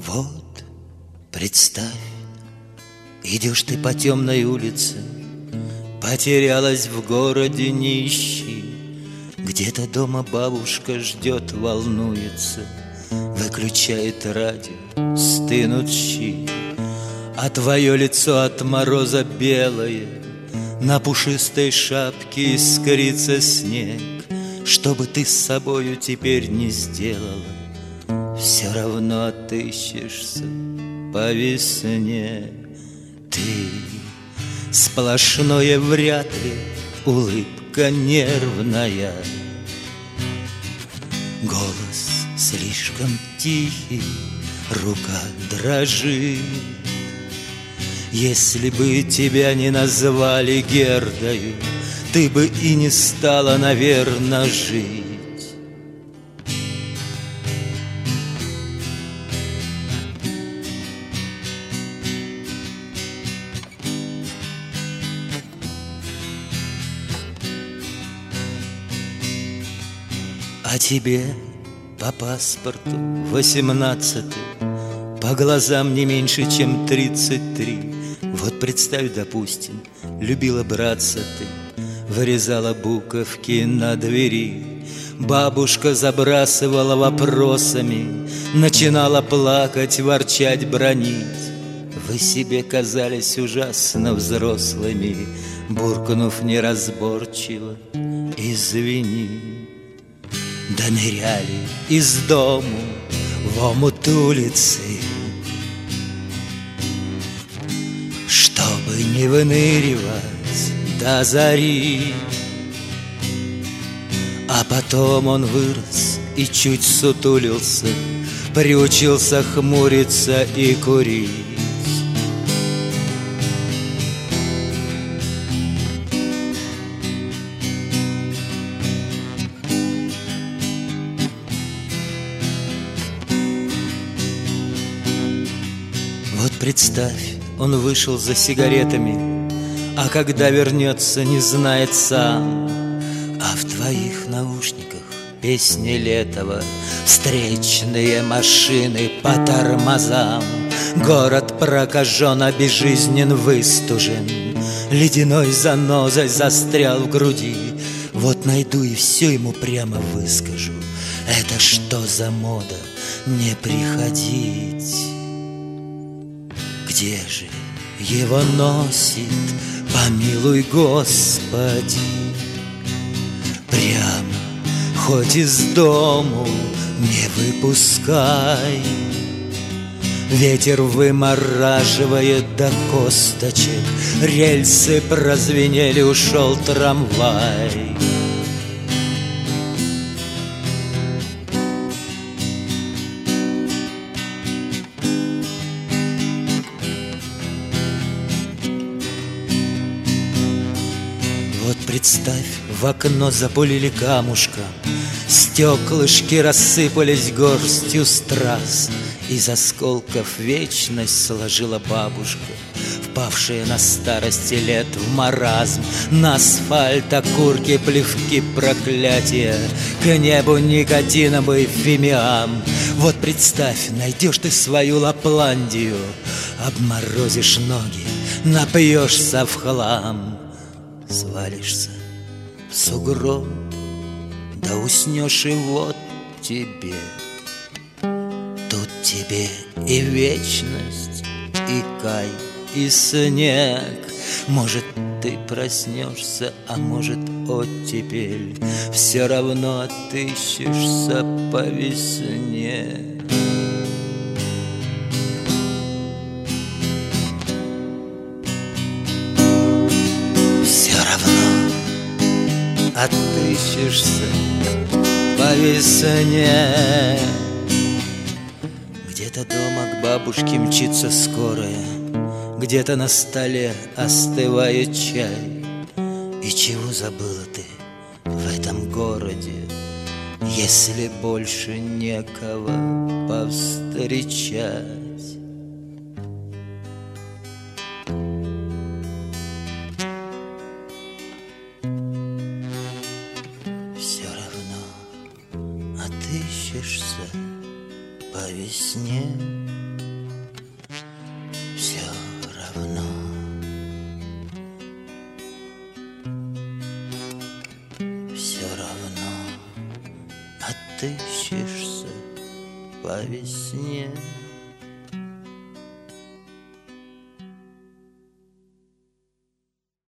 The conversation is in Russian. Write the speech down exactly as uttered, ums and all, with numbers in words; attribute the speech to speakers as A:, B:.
A: Вот, представь, идешь ты по темной улице, потерялась в городе, не ищи. Где-то дома бабушка ждет, волнуется, выключает радио, стынут щи. А твое лицо от мороза белое, на пушистой шапке искрится снег. Что бы ты с собою теперь не сделала, все равно отыщешься по весне. Ты сплошное вряд ли, улыбка нервная, голос слишком тихий, рука дрожит. Если бы тебя не назвали Гердою, ты бы и не стала, наверно, жить. А тебе по паспорту восемнадцатый, по глазам не меньше, чем тридцать три. Вот представь, допустим, любила браться ты, вырезала буковки на двери. Бабушка забрасывала вопросами, начинала плакать, ворчать, бранить. Вы себе казались ужасно взрослыми, буркнув неразборчиво «извини». Да ныряли из дому в омут улицы, чтобы не выныривать до зари. А потом он вырос и чуть сутулился, приучился хмуриться и курить. Вот представь, он вышел за сигаретами, а когда вернется, не знает сам. А в твоих наушниках песни Летова, встречные машины по тормозам. Город прокажен, а безжизнен, выстужен, ледяной занозой застрял в груди. Вот найду и все ему прямо выскажу. Это что за мода не приходить? Где же его носит, помилуй Господи? Прямо, хоть из дому не выпускай. Ветер вымораживает до косточек, рельсы прозвенели, ушел трамвай. Вот представь, в окно запулили камушком, стеклышки рассыпались горстью страз. Из осколков вечность сложила бабушка, впавшая на старости лет в маразм. На асфальт окурки, плевки, проклятия, к небу никотиновый фимиам. Вот представь, найдешь ты свою Лапландию, обморозишь ноги, напьешься в хлам. Свалишься в сугроб, да уснешь, и вот тебе. Тут тебе и вечность, и кай, и снег. Может, ты проснешься, а может, оттепель. Все равно отыщешься по весне. Отыщешься по весне. Где-то дома к бабушке мчится скорая, где-то на столе остывает чай. И чего забыла ты в этом городе, если больше некого повстречать? Отыщешься по весне. отыщешься по весне.